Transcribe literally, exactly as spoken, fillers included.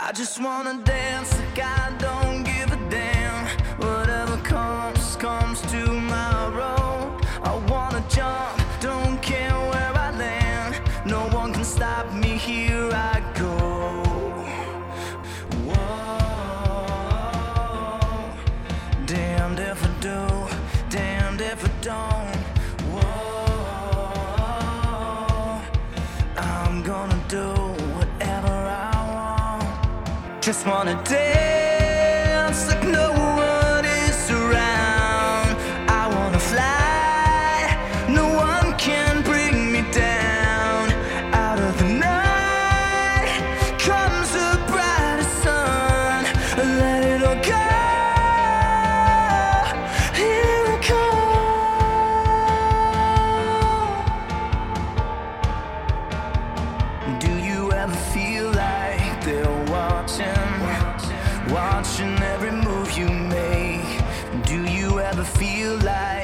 I just wanna dance like I don't give a damn. Whatever comes, comes tomorrow. I wanna jump, don't care where I land. No one can stop me, here I go. Whoa, damned if I do, damned if I don't. Whoa, I'm gonna do whatever I want. Just wanna dance like no one is around. I wanna fly, no one can bring me down. Out of the night comes the brightest sun. Let it all go, here it comes. Do you ever feel like they're watching, watching every move you make? Do you ever feel like